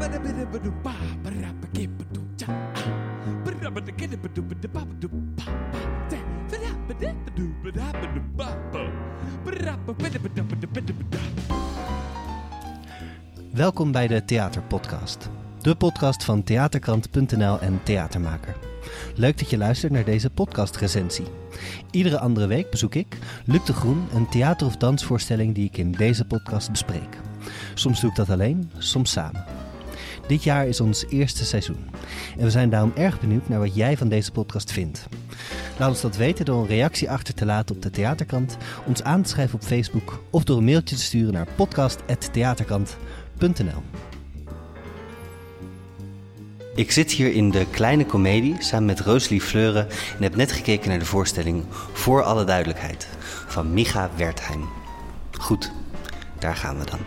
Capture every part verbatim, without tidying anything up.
Welkom bij de Theaterpodcast. De podcast van theaterkrant punt n l en Theatermaker. Leuk dat je luistert naar deze podcastrecensie. Iedere andere week bezoek ik, Luc de Groen, een theater- of dansvoorstelling die ik in deze podcast bespreek. Soms doe ik dat alleen, soms samen. Dit jaar is ons eerste seizoen. En we zijn daarom erg benieuwd naar wat jij van deze podcast vindt. Laat ons dat weten door een reactie achter te laten op de Theaterkrant, ons aan te schrijven op Facebook of door een mailtje te sturen naar podcast apenstaartje theaterkrant punt n l. Ik zit hier in de Kleine Comedie samen met Rosalie Fleuren en heb net gekeken naar de voorstelling Voor alle duidelijkheid van Micha Wertheim. Goed, daar gaan we dan.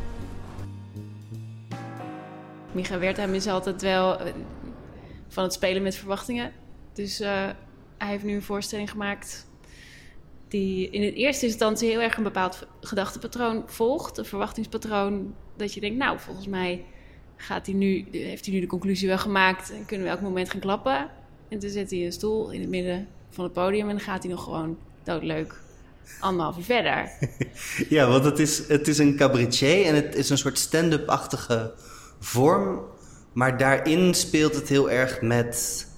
Micha Wertheim is altijd wel uh, van het spelen met verwachtingen. Dus uh, hij heeft nu een voorstelling gemaakt die in het eerste instantie heel erg een bepaald gedachtepatroon volgt. Een verwachtingspatroon dat je denkt, nou, volgens mij gaat hij nu, heeft hij nu de conclusie wel gemaakt en kunnen we elk moment gaan klappen. En toen zet hij een stoel in het midden van het podium en dan gaat hij nog gewoon doodleuk anderhalf uur verder. Ja, want het is, het is een cabaretier en het is een soort stand-up-achtige vorm. Maar daarin speelt het heel erg met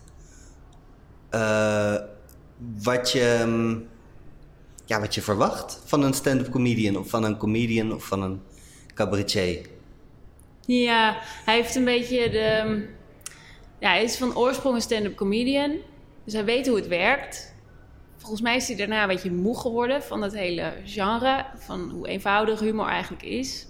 uh, wat, je, ja, wat je verwacht van een stand-up comedian of van een comedian of van een cabaretier. Ja, hij heeft een beetje de... Ja, hij is van oorsprong een stand-up comedian. Dus hij weet hoe het werkt. Volgens mij is hij daarna een beetje moe geworden van dat hele genre. Van hoe eenvoudig humor eigenlijk is.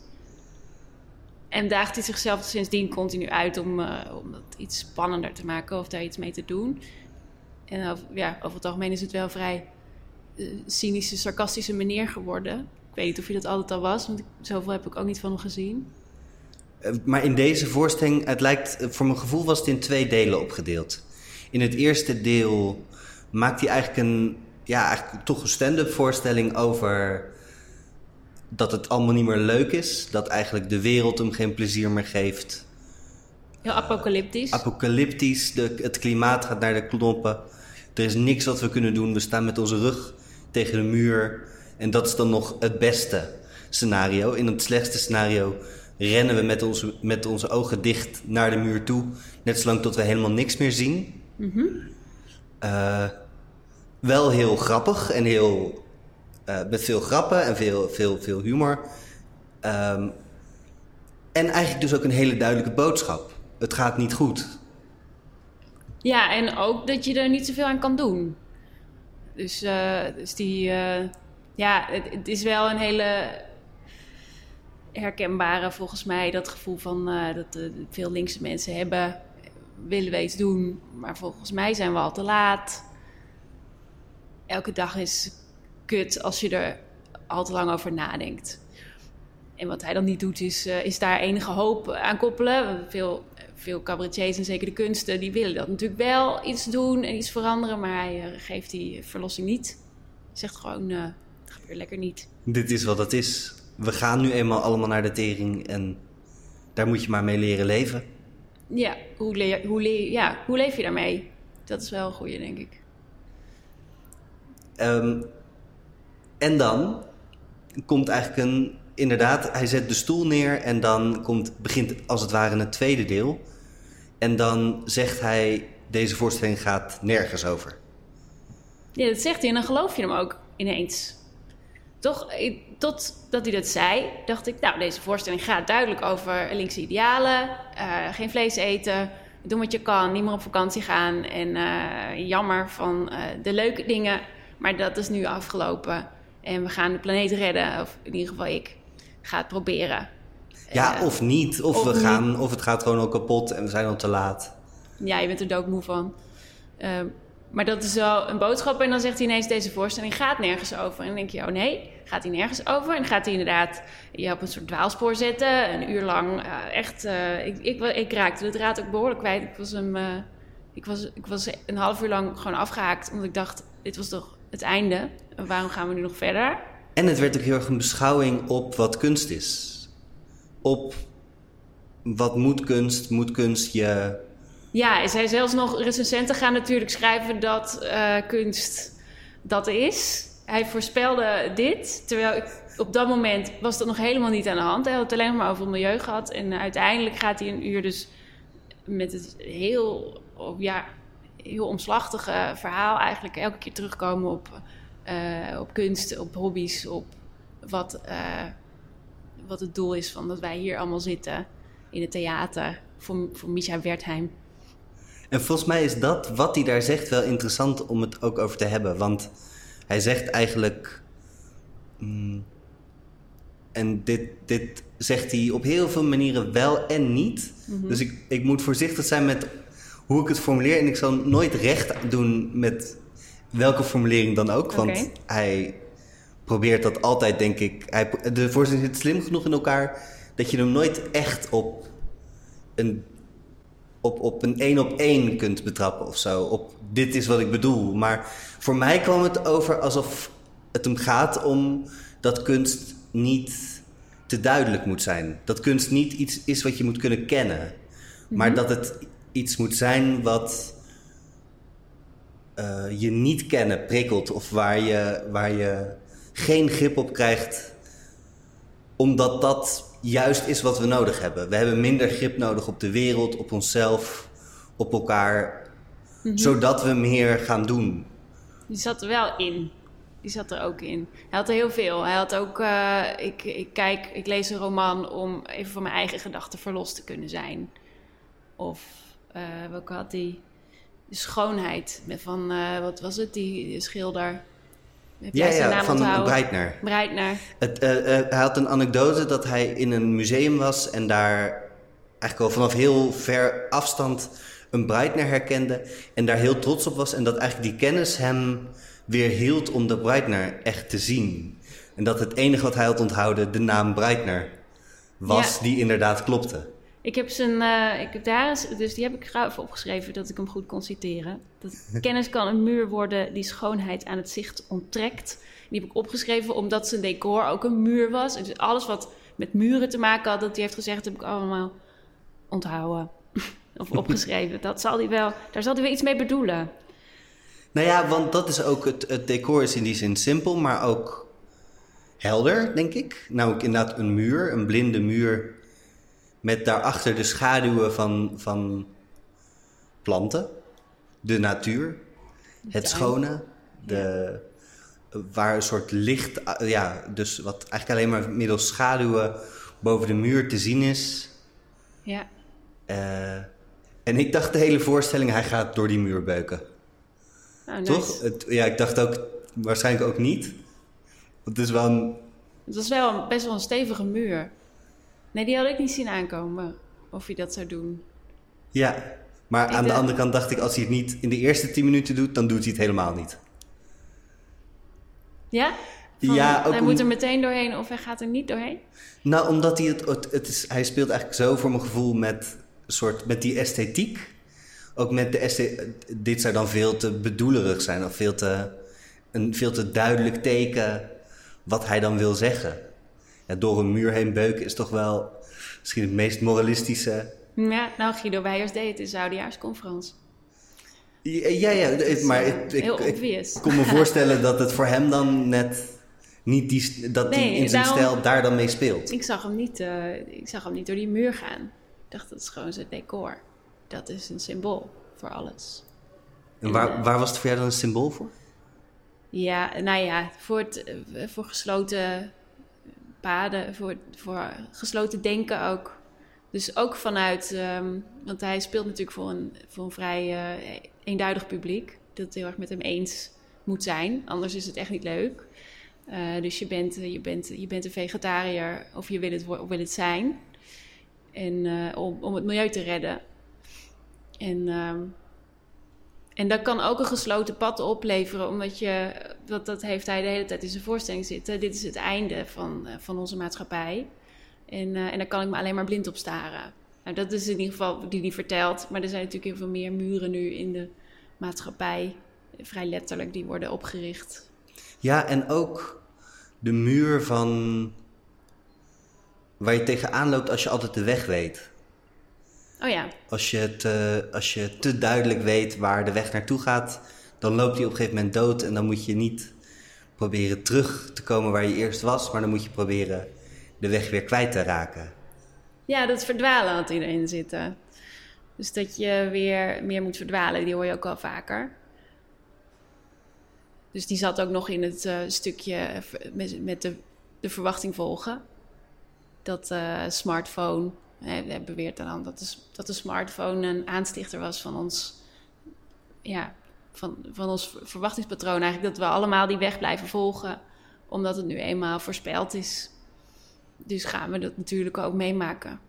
En daagt hij zichzelf sindsdien continu uit om, uh, om dat iets spannender te maken of daar iets mee te doen. En over, ja, over het algemeen is het wel een vrij uh, cynische, sarcastische meneer geworden. Ik weet niet of hij dat altijd al was, want ik, zoveel heb ik ook niet van hem gezien. Maar in deze voorstelling, het lijkt, voor mijn gevoel was het in twee delen opgedeeld. In het eerste deel maakt hij eigenlijk een, ja, eigenlijk toch een stand-up voorstelling over dat het allemaal niet meer leuk is. Dat eigenlijk de wereld hem geen plezier meer geeft. Heel apocalyptisch. Uh, apocalyptisch, de, het klimaat gaat naar de knoppen. Er is niks wat we kunnen doen. We staan met onze rug tegen de muur. En dat is dan nog het beste scenario. In het slechtste scenario rennen we met onze, met onze ogen dicht naar de muur toe. Net zolang tot we helemaal niks meer zien. Mm-hmm. Uh, wel heel grappig en heel, uh, met veel grappen en veel, veel, veel humor. Um, en eigenlijk dus ook een hele duidelijke boodschap. Het gaat niet goed. Ja, en ook dat je er niet zoveel aan kan doen. Dus, uh, dus die... Uh, ja, het, het is wel een hele herkenbare, volgens mij, dat gevoel van uh, dat uh, veel linkse mensen hebben. Willen we iets doen, maar volgens mij zijn we al te laat. Elke dag is kut als je er al te lang over nadenkt. En wat hij dan niet doet, is, uh, is daar enige hoop aan koppelen. Veel, veel cabaretiers en zeker de kunsten, die willen dat natuurlijk wel iets doen en iets veranderen. Maar hij uh, geeft die verlossing niet. Hij zegt gewoon, uh, het gebeurt lekker niet. Dit is wat het is. We gaan nu eenmaal allemaal naar de tering en daar moet je maar mee leren leven. Ja, hoe, leer, hoe, leer, ja, hoe leef je daarmee? Dat is wel een goeie, denk ik. Um, en dan komt eigenlijk een... Inderdaad, hij zet de stoel neer en dan komt, begint als het ware het tweede deel. En dan zegt hij, deze voorstelling gaat nergens over. Ja, dat zegt hij en dan geloof je hem ook ineens. Toch, totdat hij dat zei, dacht ik, nou, deze voorstelling gaat duidelijk over linkse idealen. Uh, geen vlees eten, doen wat je kan, niet meer op vakantie gaan. En uh, jammer van uh, de leuke dingen, maar dat is nu afgelopen. En we gaan de planeet redden, of in ieder geval ik ga het proberen. Ja, uh, of niet. Of, of we niet. gaan, of het gaat gewoon al kapot en we zijn al te laat. Ja, je bent er doodmoe van. Uh, maar dat is wel een boodschap. En dan zegt hij ineens, deze voorstelling gaat nergens over. En dan denk je, oh nee, gaat hij nergens over? En dan gaat hij inderdaad je op een soort dwaalspoor zetten. Een uur lang. Uh, echt, uh, ik, ik, ik raakte de draad ook behoorlijk kwijt. Ik was, hem, uh, ik, was, ik was een half uur lang gewoon afgehaakt. Omdat ik dacht, dit was toch het einde. Waarom gaan we nu nog verder? En het werd ook heel erg een beschouwing op wat kunst is. Op wat moet kunst? Moet kunst je... Ja, hij zei zelfs nog, recensenten gaan natuurlijk schrijven dat uh, kunst dat is. Hij voorspelde dit, terwijl ik, op dat moment was dat nog helemaal niet aan de hand. Hij had het alleen maar over het milieu gehad. En uh, uiteindelijk gaat hij een uur dus met het heel, ja, heel omslachtige verhaal eigenlijk elke keer terugkomen op, uh, op kunst, op hobby's, op wat, uh, wat het doel is van dat wij hier allemaal zitten in het theater voor, voor Misha Wertheim. En volgens mij is dat wat hij daar zegt wel interessant om het ook over te hebben. Want hij zegt eigenlijk... Mm, en dit, dit zegt hij op heel veel manieren wel en niet. Mm-hmm. Dus ik, ik moet voorzichtig zijn met hoe ik het formuleer. En ik zal nooit recht doen met welke formulering dan ook. Want okay. hij probeert dat altijd, denk ik... Hij, de voorzitter zit slim genoeg in elkaar... dat je hem nooit echt op een... op, op een één op één kunt betrappen of zo. Op dit is wat ik bedoel. Maar voor mij kwam het over alsof het hem gaat om dat kunst niet te duidelijk moet zijn. Dat kunst niet iets is wat je moet kunnen kennen. Mm-hmm. Maar dat het iets moet zijn wat uh, je niet kennen prikkelt. Of waar je, waar je geen grip op krijgt. Omdat dat juist is wat we nodig hebben. We hebben minder grip nodig op de wereld, op onszelf, op elkaar. Mm-hmm. Zodat we meer gaan doen. Die zat er wel in. Die zat er ook in. Hij had er heel veel. Hij had ook... Uh, ik, ik kijk, ik lees een roman om even van mijn eigen gedachten verlost te kunnen zijn. Of uh, welke had hij? De schoonheid van, uh, wat was het? Die schilder... Heb ja, ja, van Breitner. Breitner. Het, uh, uh, hij had een anekdote dat hij in een museum was en daar eigenlijk al vanaf heel ver afstand een Breitner herkende en daar heel trots op was en dat eigenlijk die kennis hem weer hield om de Breitner echt te zien. En dat het enige wat hij had onthouden de naam Breitner was, ja. Die inderdaad klopte. Ik heb zijn, uh, ik heb daar, dus die heb ik gauw even opgeschreven dat ik hem goed kon citeren. Dat kennis kan een muur worden die schoonheid aan het zicht onttrekt. Die heb ik opgeschreven omdat zijn decor ook een muur was. En dus alles wat met muren te maken had, dat hij heeft gezegd, heb ik allemaal onthouden of opgeschreven. Dat zal hij wel, daar zal hij wel iets mee bedoelen. Nou ja, want dat is ook het, het decor is in die zin simpel, maar ook helder, denk ik. Nou, inderdaad een muur, een blinde muur. Met daarachter de schaduwen van, van planten, de natuur, het schone, de, waar een soort licht, ja, dus wat eigenlijk alleen maar middels schaduwen boven de muur te zien is. Ja. Uh, en ik dacht de hele voorstelling, hij gaat door die muur beuken. Oh, nice. Toch? Het, ja, ik dacht ook, waarschijnlijk ook niet. Want het is wel een... Het was wel een, best wel een stevige muur. Nee, die had ik niet zien aankomen, of hij dat zou doen. Ja, maar ik aan de, de... andere kant dacht ik, als hij het niet in de eerste tien minuten doet, dan doet hij het helemaal niet. Ja? Van, ja ook hij om... moet er meteen doorheen of hij gaat er niet doorheen? Nou, omdat hij het, het, het is, hij speelt eigenlijk zo voor mijn gevoel met, soort, met die esthetiek. Ook met de esthetiek, dit zou dan veel te bedoelerig zijn, of veel te, een veel te duidelijk teken wat hij dan wil zeggen. Ja, door een muur heen beuken is toch wel misschien het meest moralistische. Ja, nou Guido Weijers deed het in zijn oudejaarsconferentie. Ja, ja, ja maar ik, ik, ik, ik kon me voorstellen dat het voor hem dan net niet die, dat hij nee, in zijn daarom, stijl daar dan mee speelt. Ik zag hem niet, uh, ik zag hem niet door die muur gaan. Ik dacht, dat is gewoon zijn decor. Dat is een symbool voor alles. En waar, en, uh, waar was het voor jou dan een symbool voor? Ja, nou ja, voor, het, uh, voor gesloten paden, voor, voor gesloten denken ook. Dus ook vanuit, um, want hij speelt natuurlijk voor een, voor een vrij uh, eenduidig publiek. Dat het heel erg met hem eens moet zijn, anders is het echt niet leuk. Uh, dus je bent, je, bent, je bent een vegetariër of je wil het, of wil het zijn. En, uh, om, om het milieu te redden. En, um, en dat kan ook een gesloten pad opleveren, omdat je, dat, dat heeft hij de hele tijd in zijn voorstelling zitten. Dit is het einde van, uh, van onze maatschappij. En, uh, en daar kan ik me alleen maar blind op staren. Nou, dat is in ieder geval die hij vertelt. Maar er zijn natuurlijk heel veel meer muren nu in de maatschappij. Vrij letterlijk, die worden opgericht. Ja, en ook de muur van waar je tegenaan loopt als je altijd de weg weet. Oh ja. Als je, het, uh, als je te duidelijk weet waar de weg naartoe gaat, dan loopt die op een gegeven moment dood. En dan moet je niet proberen terug te komen waar je eerst was, maar dan moet je proberen de weg weer kwijt te raken. Ja, dat verdwalen had erin zitten. Dus dat je weer meer moet verdwalen, die hoor je ook al vaker. Dus die zat ook nog in het uh, stukje met, met de, de verwachting volgen. Dat uh, smartphone, hij beweert dan dat de, dat de smartphone een aanstichter was van ons, ja, van, van ons verwachtingspatroon. Eigenlijk dat we allemaal die weg blijven volgen, omdat het nu eenmaal voorspeld is. Dus gaan we dat natuurlijk ook meemaken.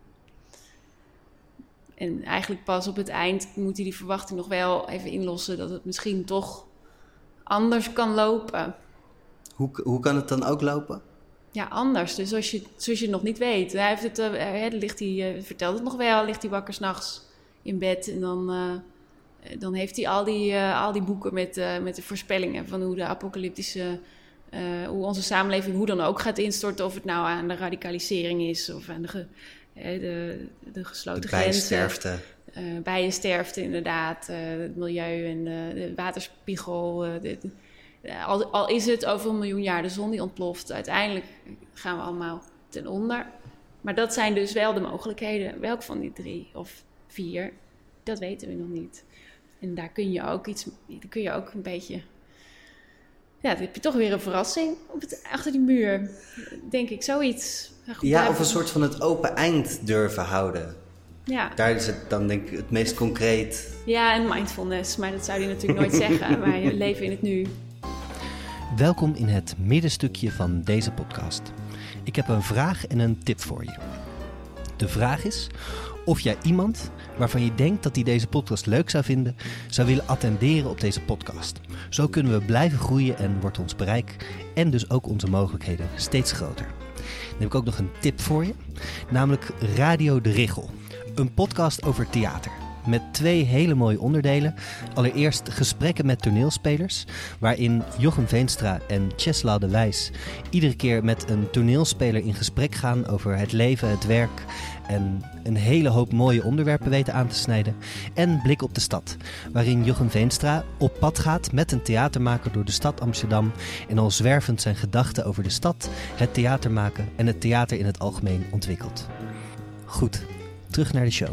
En eigenlijk pas op het eind moet hij die verwachting nog wel even inlossen, dat het misschien toch anders kan lopen. Hoe, hoe kan het dan ook lopen? Ja, anders. Dus als je, zoals je het nog niet weet. Hij heeft het, uh, ligt hij, uh, vertelt het nog wel, ligt hij wakker 's nachts in bed. En dan, uh, dan heeft hij al die, uh, al die boeken met, uh, met de voorspellingen van hoe de apocalyptische, uh, hoe onze samenleving hoe dan ook gaat instorten. Of het nou aan de radicalisering is of aan de, ge, uh, de, de gesloten de grenzen. bijensterfte. Uh, bijensterfte inderdaad, uh, het milieu en uh, de waterspiegel. Uh, de, de, Al, al is het over een miljoen jaar de zon die ontploft, uiteindelijk gaan we allemaal ten onder. Maar dat zijn dus wel de mogelijkheden. Welk van die drie of vier, dat weten we nog niet. En daar kun je ook iets, daar kun je ook een beetje, ja, dan heb je toch weer een verrassing op het, achter die muur, denk ik, zoiets. Goed, ja, of een soort van het open eind durven houden. Ja. Daar is het dan denk ik het meest concreet. Ja, en mindfulness, maar dat zou hij natuurlijk nooit zeggen. Maar je leven in het nu. Welkom in het middenstukje van deze podcast. Ik heb een vraag en een tip voor je. De vraag is of jij iemand waarvan je denkt dat hij deze podcast leuk zou vinden, zou willen attenderen op deze podcast. Zo kunnen we blijven groeien en wordt ons bereik en dus ook onze mogelijkheden steeds groter. Dan heb ik ook nog een tip voor je, namelijk Radio de Richel. Een podcast over theater. Met twee hele mooie onderdelen. Allereerst gesprekken met toneelspelers, waarin Jochem Veenstra en Czeslaw de Wijs iedere keer met een toneelspeler in gesprek gaan over het leven, het werk en een hele hoop mooie onderwerpen weten aan te snijden. En Blik op de Stad, waarin Jochem Veenstra op pad gaat met een theatermaker door de stad Amsterdam en al zwervend zijn gedachten over de stad, het theatermaken en het theater in het algemeen ontwikkelt. Goed, terug naar de show.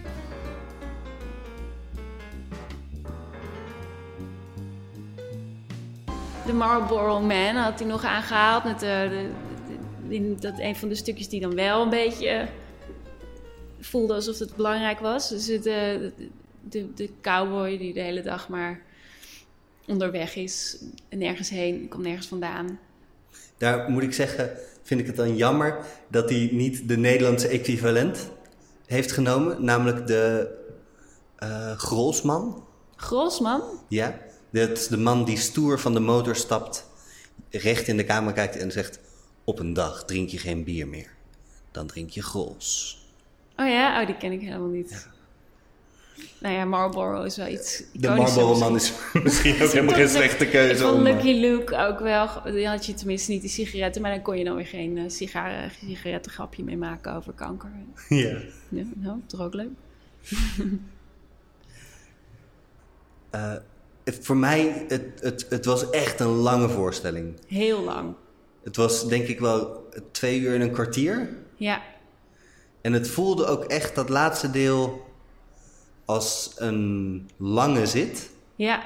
De Marlboro Man had hij nog aangehaald. Met de, de, de, dat een van de stukjes die dan wel een beetje voelde alsof het belangrijk was. Dus de, de, de, de cowboy die de hele dag maar onderweg is. Nergens heen, komt nergens vandaan. Daar moet ik zeggen, vind ik het dan jammer dat hij niet de Nederlandse equivalent heeft genomen. Namelijk de uh, Grolsman. Grolsman? Ja. Dat is de man die stoer van de motor stapt, recht in de camera kijkt en zegt: op een dag drink je geen bier meer. Dan drink je Grols. Oh ja? Oh, die ken ik helemaal niet. Ja. Nou ja, Marlboro is wel iets De Marlboro man is misschien ook helemaal geen slechte keuze. Van Lucky Luke ook wel. Dan had je tenminste niet die sigaretten, maar dan kon je dan weer geen uh, sigaren, sigarettengrapje mee maken over kanker. Ja. Ja, nou, toch ook leuk. uh, Voor mij, het, het, het was echt een lange voorstelling. Heel lang. Het was denk ik wel twee uur en een kwartier. Ja. En het voelde ook echt dat laatste deel als een lange zit. Ja.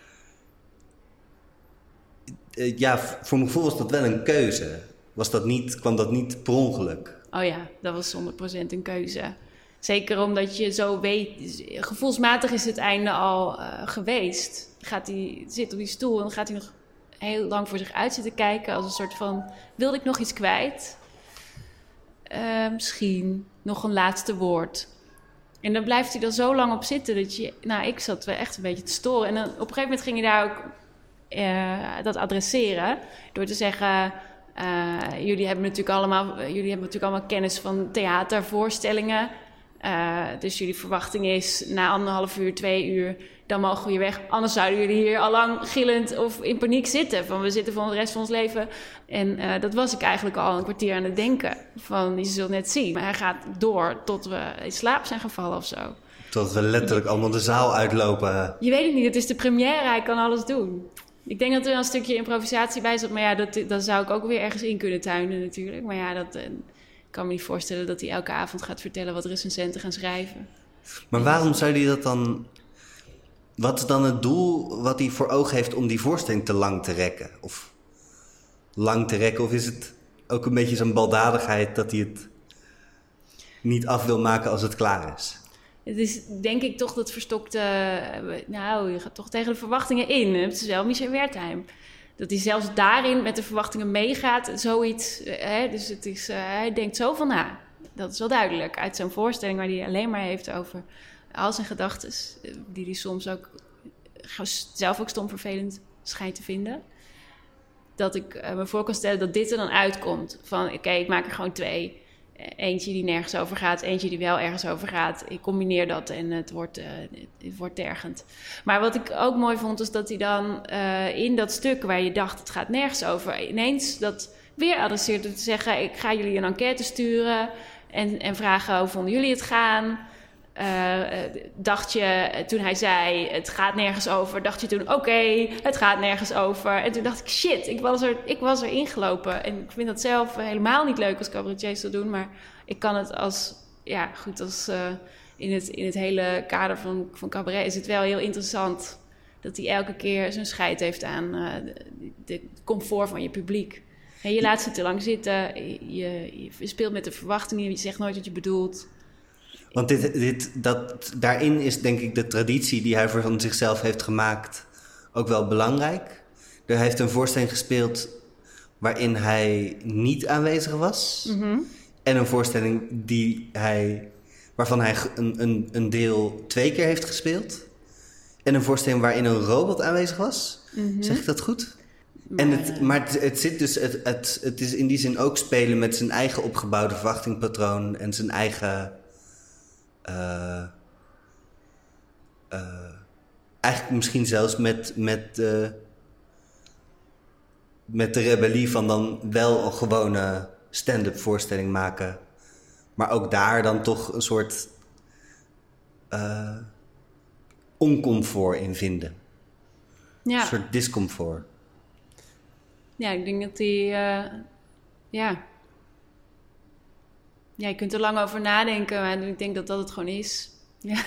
Ja, voor mijn gevoel was dat wel een keuze. Was dat niet, kwam dat niet per ongeluk? Oh ja, dat was honderd procent een keuze. Zeker omdat je zo weet, gevoelsmatig is het einde al uh, geweest. Gaat hij zit op die stoel en dan gaat hij nog heel lang voor zich uit zitten kijken als een soort van, wilde ik nog iets kwijt? Uh, misschien nog een laatste woord. En dan blijft hij er zo lang op zitten dat je, nou, ik zat wel echt een beetje te storen. En dan op een gegeven moment ging je daar ook uh, dat adresseren door te zeggen, Uh, jullie hebben natuurlijk allemaal, jullie hebben natuurlijk allemaal kennis van theatervoorstellingen. Uh, dus jullie verwachting is na anderhalf uur, twee uur, dan mogen we hier weg. Anders zouden jullie hier al lang gillend of in paniek zitten. Van we zitten voor de rest van ons leven. En uh, dat was ik eigenlijk al een kwartier aan het denken. Van je zult net zien. Maar hij gaat door tot we in slaap zijn gevallen of zo. Tot we letterlijk je, allemaal de zaal uitlopen. Je weet het niet, het is de première, hij kan alles doen. Ik denk dat er een stukje improvisatie bij zat. Maar ja, dat, dat zou ik ook weer ergens in kunnen tuinen natuurlijk. Maar ja, dat... Uh, ik kan me niet voorstellen dat hij elke avond gaat vertellen wat recensenten gaan schrijven. Maar waarom zou hij dat dan... Wat is dan het doel wat hij voor ogen heeft om die voorstelling te lang te rekken? Of lang te rekken? Of is het ook een beetje zo'n baldadigheid dat hij het niet af wil maken als het klaar is? Het is denk ik toch dat verstokte... Nou, je gaat toch tegen de verwachtingen in. Het is wel Michel Wertheim. Dat hij zelfs daarin met de verwachtingen meegaat, zoiets. Hè, dus het is, uh, hij denkt zo van na. Dat is wel duidelijk. Uit zo'n voorstelling waar hij alleen maar heeft over al zijn gedachten, die hij soms ook zelf ook stom vervelend schijnt te vinden. Dat ik uh, me voor kan stellen dat dit er dan uitkomt. Van oké, okay, ik maak er gewoon twee. Eentje die nergens over gaat, eentje die wel ergens over gaat. Ik combineer dat en het wordt, uh, het wordt tergend. Maar wat ik ook mooi vond, is dat hij dan uh, in dat stuk waar je dacht, het gaat nergens over, ineens dat weer adresseert door te zeggen, ik ga jullie een enquête sturen en, en vragen hoe vonden jullie het gaan. Uh, dacht je, toen hij zei, het gaat nergens over, dacht je toen, oké, okay, het gaat nergens over. En toen dacht ik, shit, ik was er, ik was er ingelopen. En ik vind dat zelf helemaal niet leuk als cabaretiers te doen, maar ik kan het als, ja, goed, als uh, in, het, in het hele kader van, van cabaret is het wel heel interessant dat hij elke keer zijn scheid heeft aan uh, de, de comfort van je publiek. En je laat ze te lang zitten, je, je speelt met de verwachtingen, je zegt nooit wat je bedoelt. Want dit, dit, dat, daarin is denk ik de traditie die hij voor van zichzelf heeft gemaakt ook wel belangrijk. Hij heeft een voorstelling gespeeld waarin hij niet aanwezig was. Mm-hmm. En een voorstelling die hij, waarvan hij een, een, een deel twee keer heeft gespeeld. En een voorstelling waarin een robot aanwezig was. Mm-hmm. Zeg ik dat goed? Maar, en het, maar het, het zit dus, het, het, het is in die zin ook spelen met zijn eigen opgebouwde verwachtingpatroon en zijn eigen... Uh, uh, eigenlijk misschien zelfs met, met, uh, met de rebellie van dan wel een gewone stand-up voorstelling maken. Maar ook daar dan toch een soort uh, oncomfort in vinden. Ja. Een soort discomfort. Ja, ik denk dat die... Uh, ja... Ja, je kunt er lang over nadenken, maar ik denk dat dat het gewoon is. Ja.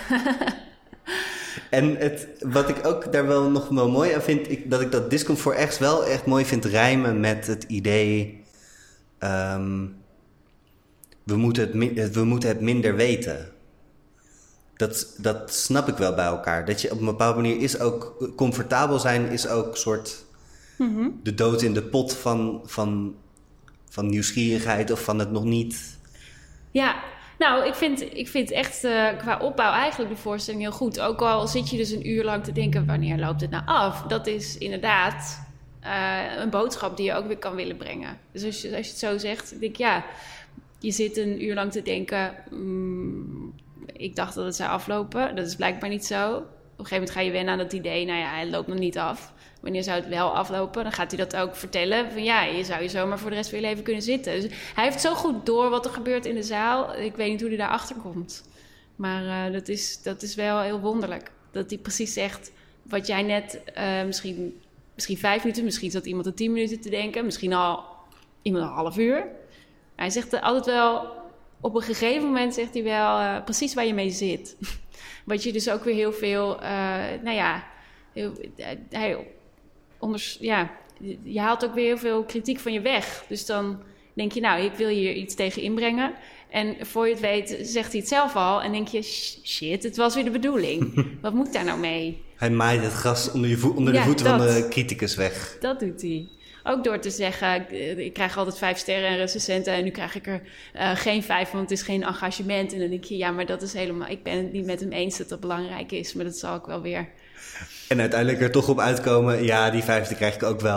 En het, wat ik ook daar wel nog wel mooi aan vind, ik, dat ik dat discomfort echt wel echt mooi vind rijmen met het idee... Um, we, moeten het, we moeten het minder weten. Dat, dat snap ik wel bij elkaar. Dat je op een bepaalde manier is ook... Comfortabel zijn is ook een soort... Mm-hmm. De dood in de pot van, van, van nieuwsgierigheid of van het nog niet... Ja, nou, ik vind, ik vind echt uh, qua opbouw eigenlijk de voorstelling heel goed. Ook al zit je dus een uur lang te denken, wanneer loopt het nou af? Dat is inderdaad uh, een boodschap die je ook weer kan willen brengen. Dus als je, als je het zo zegt, denk ik, ja, je zit een uur lang te denken, mm, ik dacht dat het zou aflopen. Dat is blijkbaar niet zo. Op een gegeven moment ga je wennen aan dat idee, nou ja, hij loopt nog niet af. Wanneer zou het wel aflopen? Dan gaat hij dat ook vertellen. Van ja, je zou je zomaar voor de rest van je leven kunnen zitten. Dus hij heeft zo goed door wat er gebeurt in de zaal. Ik weet niet hoe hij daarachter komt. Maar uh, dat, is, dat is wel heel wonderlijk. Dat hij precies zegt wat jij net... Uh, misschien, misschien vijf minuten, misschien zat iemand er tien minuten te denken. Misschien al iemand een half uur. Hij zegt altijd wel... Op een gegeven moment zegt hij wel uh, precies waar je mee zit. Wat je dus ook weer heel veel... Uh, nou ja... Heel, hij... Onders, ja, je haalt ook weer heel veel kritiek van je weg. Dus dan denk je, nou, ik wil hier iets tegen inbrengen. En voor je het weet, zegt hij het zelf al. En denk je, shit, het was weer de bedoeling. Wat moet ik daar nou mee? Hij maait het gras onder, je vo- onder ja, de voeten dat, van de criticus weg. Dat doet hij. Ook door te zeggen, ik, ik krijg altijd vijf sterren en recensenten... en nu krijg ik er uh, geen vijf, want het is geen engagement. En dan denk je, ja, maar dat is helemaal... Ik ben het niet met hem eens dat dat belangrijk is, maar dat zal ik wel weer... En uiteindelijk er toch op uitkomen, ja, die vijfde krijg ik ook wel.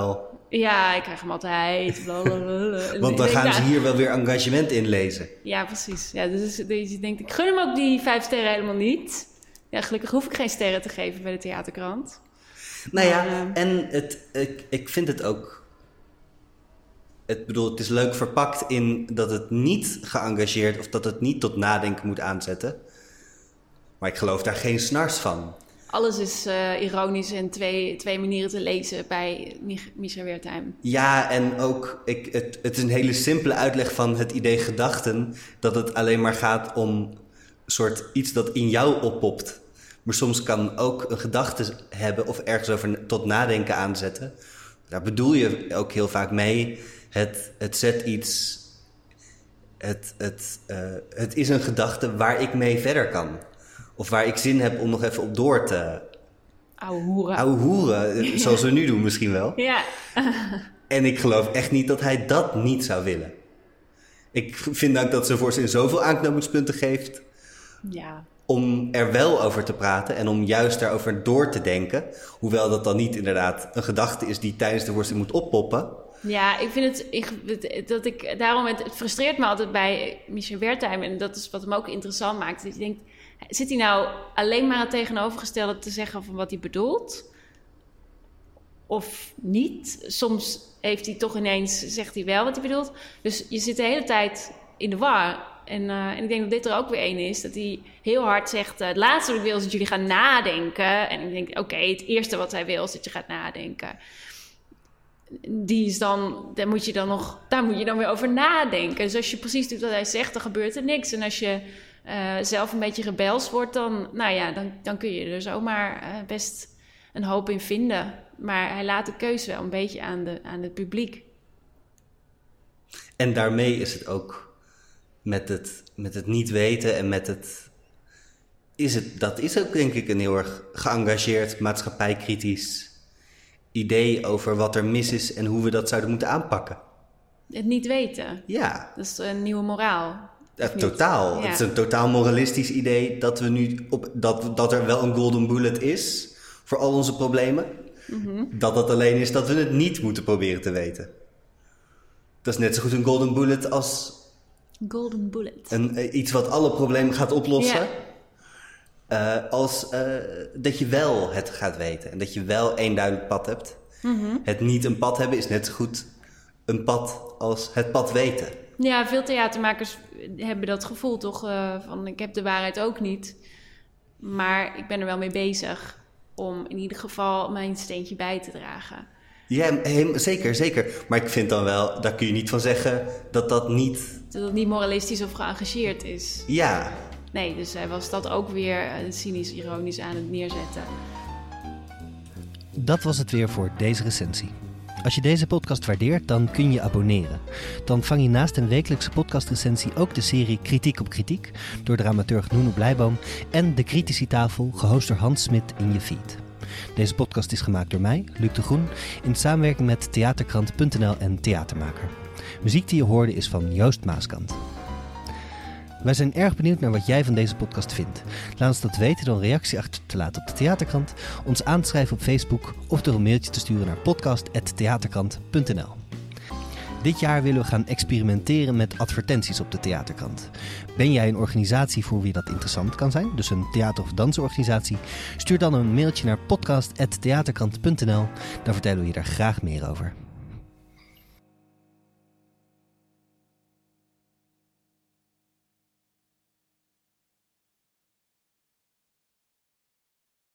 Ja, ik krijg hem altijd. Blablabla. Want dan gaan ze hier wel weer engagement in lezen. Ja, precies. Ja, dus, dus je denkt, ik gun hem ook die vijf sterren helemaal niet. Ja, gelukkig hoef ik geen sterren te geven bij de Theaterkrant. Nou ja, maar, uh, en het, ik, ik vind het ook... Het, bedoel, het is leuk verpakt in dat het niet geëngageerd... of dat het niet tot nadenken moet aanzetten. Maar ik geloof daar geen snars van. Alles is uh, ironisch en twee, twee manieren te lezen bij Micha Wertheim. Ja, en ook, ik, het, het is een hele simpele uitleg van het idee gedachten... dat het alleen maar gaat om een soort iets dat in jou oppopt. Maar soms kan ook een gedachte hebben of ergens over tot nadenken aanzetten. Daar bedoel je ook heel vaak mee. Het, het zet iets... Het, het, uh, het is een gedachte waar ik mee verder kan. Of waar ik zin heb om nog even op door te... Ouwe hoeren. Ouwe hoeren, zoals we nu doen misschien wel. Ja. En ik geloof echt niet dat hij dat niet zou willen. Ik vind ook dat zijn voorstel zoveel aanknopingspunten geeft... Ja. Om er wel over te praten en om juist daarover door te denken. Hoewel dat dan niet inderdaad een gedachte is die tijdens de voorstelling moet oppoppen. Ja, ik vind het... Ik, dat ik, daarom het, het frustreert me altijd bij Micha Wertheim. En dat is wat hem ook interessant maakt. Dat je denkt... Zit hij nou alleen maar het tegenovergestelde te zeggen van wat hij bedoelt? Of niet? Soms heeft hij toch ineens, zegt hij wel wat hij bedoelt. Dus je zit de hele tijd in de war. En, uh, en ik denk dat dit er ook weer één is. Dat hij heel hard zegt, uh, het laatste wat ik wil is dat jullie gaan nadenken. En ik denk, oké, okay, het eerste wat hij wil is dat je gaat nadenken. Die is dan, daar moet je dan nog, daar moet je dan weer over nadenken. Dus als je precies doet wat hij zegt, dan gebeurt er niks. En als je... Uh, zelf een beetje rebels wordt, dan, nou ja, dan, dan kun je er zomaar uh, best een hoop in vinden. Maar hij laat de keuze wel een beetje aan, de, aan het publiek. En daarmee is het ook met het, met het niet weten en met het... Is het, dat is ook denk ik een heel erg geëngageerd, maatschappijkritisch idee over wat er mis is en hoe we dat zouden moeten aanpakken. Het niet weten? Ja. Dat is een nieuwe moraal. Ja, totaal. Ja. Het is een totaal moralistisch idee dat we nu op dat, dat er wel een golden bullet is voor al onze problemen. Mm-hmm. Dat dat alleen is dat we het niet moeten proberen te weten. Dat is net zo goed een golden bullet als golden bullet. Een, iets wat alle problemen gaat oplossen. Yeah. Uh, als uh, dat je wel het gaat weten en dat je wel één duidelijk pad hebt. Mm-hmm. Het niet een pad hebben is net zo goed een pad als het pad weten. Ja, veel theatermakers hebben dat gevoel toch uh, van ik heb de waarheid ook niet. Maar ik ben er wel mee bezig om in ieder geval mijn steentje bij te dragen. Ja, he, zeker, zeker. Maar ik vind dan wel, daar kun je niet van zeggen dat dat niet... Dat het niet moralistisch of geëngageerd is. Ja. Nee, dus hij was dat ook weer uh, cynisch, ironisch aan het neerzetten. Dat was het weer voor deze recensie. Als je deze podcast waardeert, dan kun je je abonneren. Dan vang je naast een wekelijkse podcastrecensie ook de serie Kritiek op Kritiek door dramaturg Nuno Blijboom en de Criticitafel, gehost door Hans Smit in je feed. Deze podcast is gemaakt door mij, Luc de Groen, in samenwerking met theaterkrant punt n l en Theatermaker. Muziek die je hoorde is van Joost Maaskant. Wij zijn erg benieuwd naar wat jij van deze podcast vindt. Laat ons dat weten door een reactie achter te laten op de Theaterkrant, ons aan te schrijven op Facebook of door een mailtje te sturen naar podcast apenstaartje theaterkrant punt n l. Dit jaar willen we gaan experimenteren met advertenties op de Theaterkrant. Ben jij een organisatie voor wie dat interessant kan zijn, dus een theater- of dansorganisatie? Stuur dan een mailtje naar podcast apenstaartje theaterkrant punt n l, dan vertellen we je daar graag meer over.